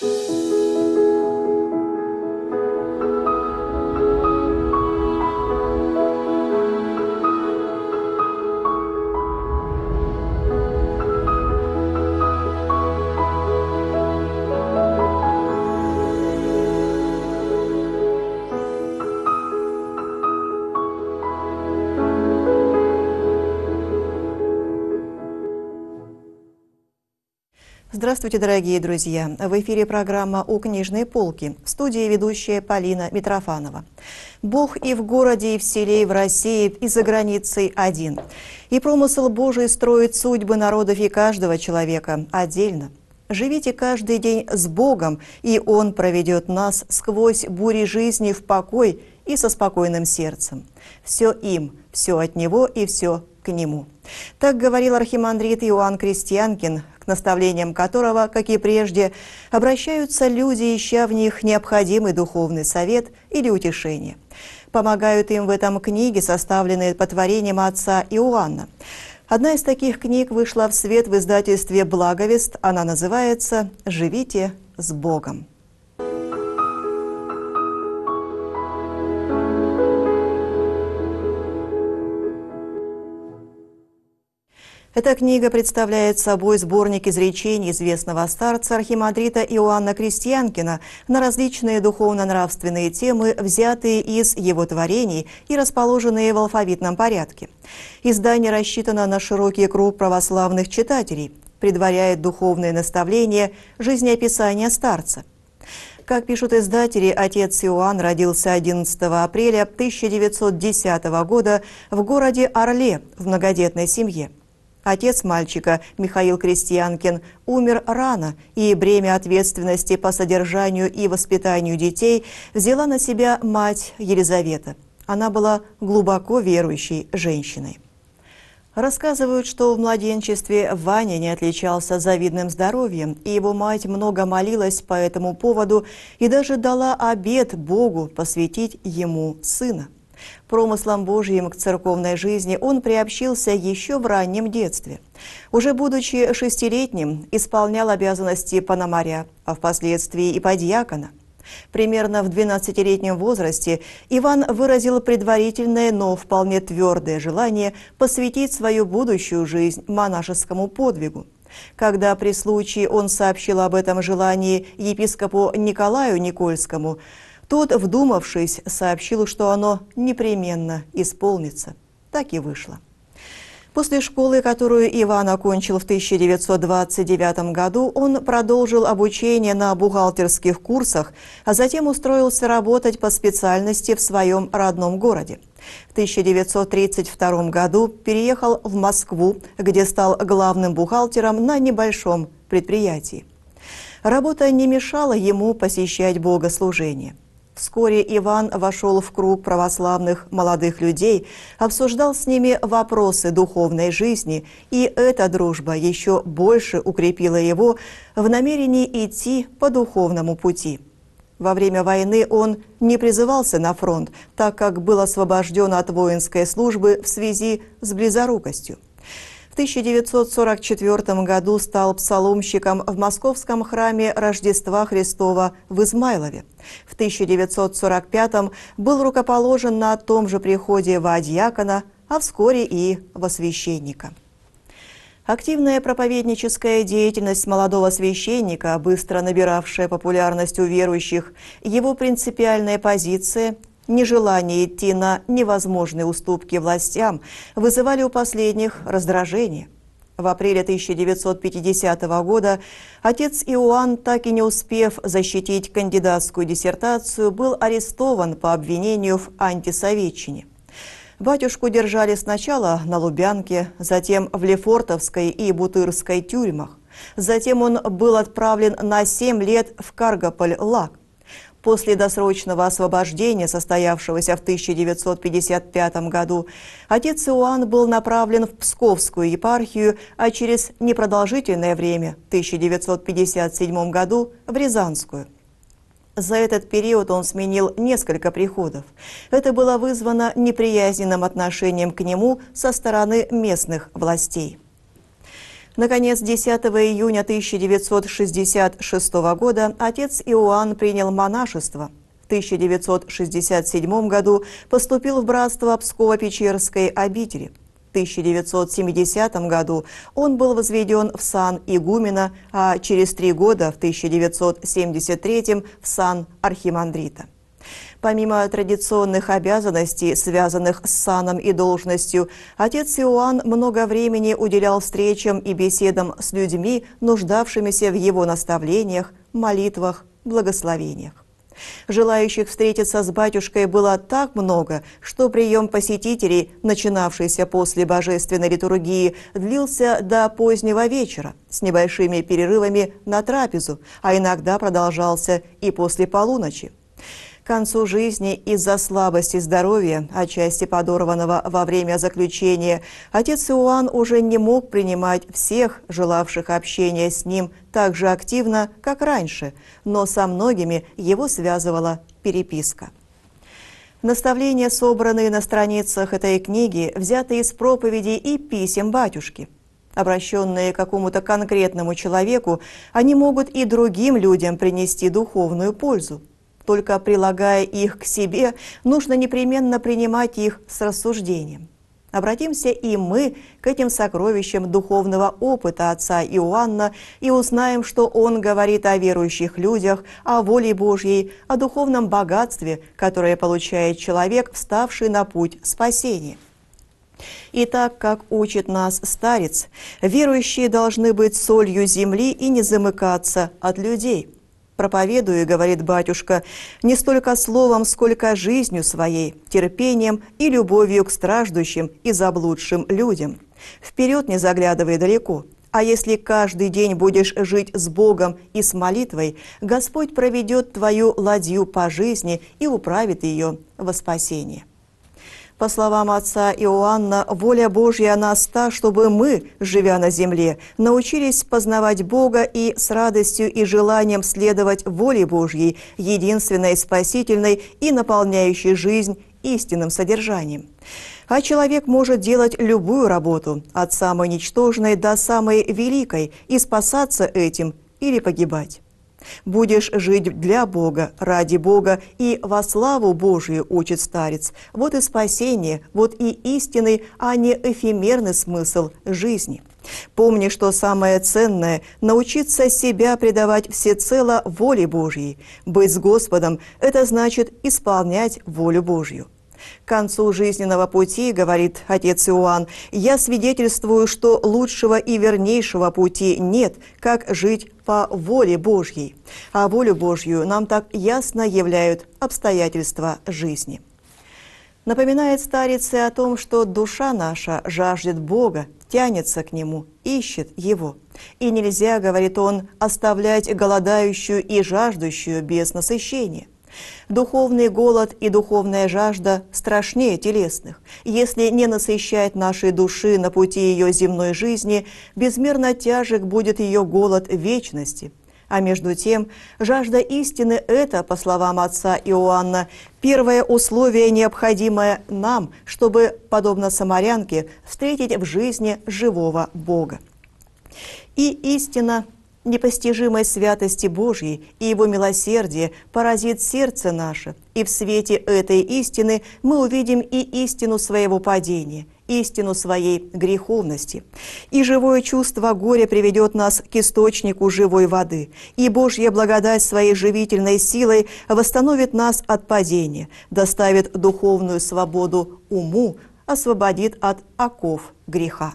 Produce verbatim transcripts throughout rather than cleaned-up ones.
Здравствуйте, дорогие друзья! В эфире программа «У книжной полки», в студии ведущая Полина Митрофанова. Бог и в городе, и в селе, и в России, и за границей один. И промысл Божий строит судьбы народов и каждого человека отдельно. Живите каждый день с Богом, и Он проведет нас сквозь бури жизни в покой и со спокойным сердцем. Все им, все от Него и все к Нему. Так говорил архимандрит Иоанн Крестьянкин, к наставлениям которого, как и прежде, обращаются люди, ища в них необходимый духовный совет или утешение. Помогают им в этом книги, составленные по творениям отца Иоанна. Одна из таких книг вышла в свет в издательстве «Благовест». Она называется «Живите с Богом». Эта книга представляет собой сборник изречений известного старца архимандрита Иоанна Крестьянкина на различные духовно-нравственные темы, взятые из его творений и расположенные в алфавитном порядке. Издание рассчитано на широкий круг православных читателей, предваряет духовные наставления, жизнеописания старца. Как пишут издатели, отец Иоанн родился одиннадцатого апреля тысяча девятьсот десятого года в городе Орле в многодетной семье. Отец мальчика, Михаил Крестьянкин, умер рано, и бремя ответственности по содержанию и воспитанию детей взяла на себя мать Елизавета. Она была глубоко верующей женщиной. Рассказывают, что в младенчестве Ваня не отличался завидным здоровьем, и его мать много молилась по этому поводу и даже дала обет Богу посвятить ему сына. Промыслом Божьим к церковной жизни он приобщился еще в раннем детстве. Уже будучи шестилетним, исполнял обязанности пономаря, а впоследствии и подьякона. Примерно в двенадцатилетнем возрасте Иван выразил предварительное, но вполне твердое желание посвятить свою будущую жизнь монашескому подвигу. Когда при случае он сообщил об этом желании епископу Николаю Никольскому, тот, вдумавшись, сообщил, что оно непременно исполнится. Так и вышло. После школы, которую Иван окончил в тысяча девятьсот двадцать девятом году, он продолжил обучение на бухгалтерских курсах, а затем устроился работать по специальности в своем родном городе. В тысяча девятьсот тридцать втором году переехал в Москву, где стал главным бухгалтером на небольшом предприятии. Работа не мешала ему посещать богослужения. Вскоре Иван вошел в круг православных молодых людей, обсуждал с ними вопросы духовной жизни, и эта дружба еще больше укрепила его в намерении идти по духовному пути. Во время войны он не призывался на фронт, так как был освобожден от воинской службы в связи с близорукостью. В тысяча девятьсот сорок четвёртом году стал псаломщиком в Московском храме Рождества Христова в Измайлове. В тысяча девятьсот сорок пятом был рукоположен на том же приходе во диакона, а вскоре и во священника. Активная проповедническая деятельность молодого священника, быстро набиравшая популярность у верующих, его принципиальная позиция – нежелание идти на невозможные уступки властям вызывали у последних раздражение. В апреле тысяча девятьсот пятидесятого года отец Иоанн, так и не успев защитить кандидатскую диссертацию, был арестован по обвинению в антисоветчине. Батюшку держали сначала на Лубянке, затем в Лефортовской и Бутырской тюрьмах. Затем он был отправлен на семь лет в Каргополь-Лаг. После досрочного освобождения, состоявшегося в тысяча девятьсот пятьдесят пятом году, отец Иоанн был направлен в Псковскую епархию, а через непродолжительное время, в тысяча девятьсот пятьдесят седьмом году, в Рязанскую. За этот период он сменил несколько приходов. Это было вызвано неприязненным отношением к нему со стороны местных властей. Наконец, десятого июня тысяча девятьсот шестьдесят шестого года отец Иоанн принял монашество. В тысяча девятьсот шестьдесят седьмом году поступил в братство Псково-Печерской обители. В тысяча девятьсот семидесятом году он был возведен в сан игумена, а через три года, в тысяча девятьсот семьдесят третьем, в сан архимандрита. Помимо традиционных обязанностей, связанных с саном и должностью, отец Иоанн много времени уделял встречам и беседам с людьми, нуждавшимися в его наставлениях, молитвах, благословениях. Желающих встретиться с батюшкой было так много, что прием посетителей, начинавшийся после божественной литургии, длился до позднего вечера, с небольшими перерывами на трапезу, а иногда продолжался и после полуночи. К концу жизни из-за слабости здоровья, отчасти подорванного во время заключения, отец Иоанн уже не мог принимать всех, желавших общения с ним так же активно, как раньше, но со многими его связывала переписка. Наставления, собранные на страницах этой книги, взяты из проповедей и писем батюшки. Обращенные к какому-то конкретному человеку, они могут и другим людям принести духовную пользу. Только прилагая их к себе, нужно непременно принимать их с рассуждением. Обратимся и мы к этим сокровищам духовного опыта отца Иоанна и узнаем, что он говорит о верующих людях, о воле Божьей, о духовном богатстве, которое получает человек, вставший на путь спасения. И так, как учит нас старец, верующие должны быть солью земли и не замыкаться от людей. «Проповедую, — говорит батюшка, — не столько словом, сколько жизнью своей, терпением и любовью к страждущим и заблудшим людям. Вперед не заглядывай далеко. А если каждый день будешь жить с Богом и с молитвой, Господь проведет твою ладью по жизни и управит ее во спасение». По словам отца Иоанна, воля Божья нас та, чтобы мы, живя на земле, научились познавать Бога и с радостью и желанием следовать воле Божьей, единственной, спасительной и наполняющей жизнь истинным содержанием. А человек может делать любую работу, от самой ничтожной до самой великой, и спасаться этим или погибать. «Будешь жить для Бога, ради Бога и во славу Божию, — учит старец, — вот и спасение, вот и истинный, а не эфемерный смысл жизни. Помни, что самое ценное — научиться себя предавать всецело воле Божьей. Быть с Господом — это значит исполнять волю Божью». К концу жизненного пути, говорит отец Иоанн, я свидетельствую, что лучшего и вернейшего пути нет, как жить по воле Божьей. А волю Божью нам так ясно являют обстоятельства жизни. Напоминает старец и о том, что душа наша жаждет Бога, тянется к Нему, ищет Его. И нельзя, говорит он, оставлять голодающую и жаждущую без насыщения. Духовный голод и духовная жажда страшнее телесных. Если не насыщает нашей души на пути ее земной жизни, безмерно тяжек будет ее голод вечности. А между тем, жажда истины – это, по словам отца Иоанна, первое условие, необходимое нам, чтобы, подобно самарянке, встретить в жизни живого Бога. И истина непостижимой святости Божьей и Его милосердия поразит сердце наше, и в свете этой истины мы увидим и истину своего падения, истину своей греховности. И живое чувство горя приведет нас к источнику живой воды, и Божья благодать своей живительной силой восстановит нас от падения, доставит духовную свободу уму, освободит от оков греха.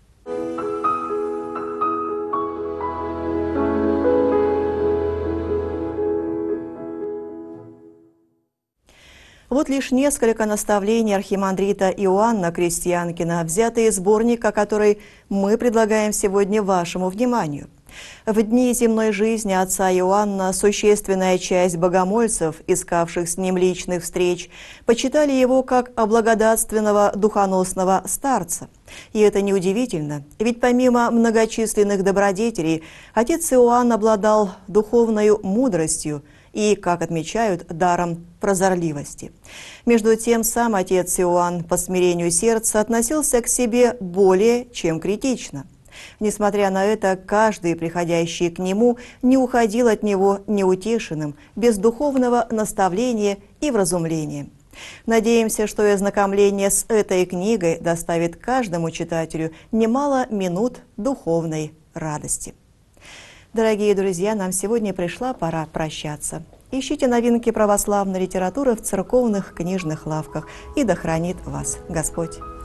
Вот лишь несколько наставлений архимандрита Иоанна Крестьянкина, взятые из сборника, который мы предлагаем сегодня вашему вниманию. В дни земной жизни отца Иоанна существенная часть богомольцев, искавших с ним личных встреч, почитали его как облагодатственного духоносного старца. И это неудивительно, ведь помимо многочисленных добродетелей, отец Иоанн обладал духовной мудростью и, как отмечают, даром прозорливости. Между тем, сам отец Иоанн по смирению сердца относился к себе более чем критично. Несмотря на это, каждый, приходящий к нему, не уходил от него неутешенным, без духовного наставления и вразумления. Надеемся, что и ознакомление с этой книгой доставит каждому читателю немало минут духовной радости. Дорогие друзья, нам сегодня пришла пора прощаться. Ищите новинки православной литературы в церковных книжных лавках, и да хранит вас Господь.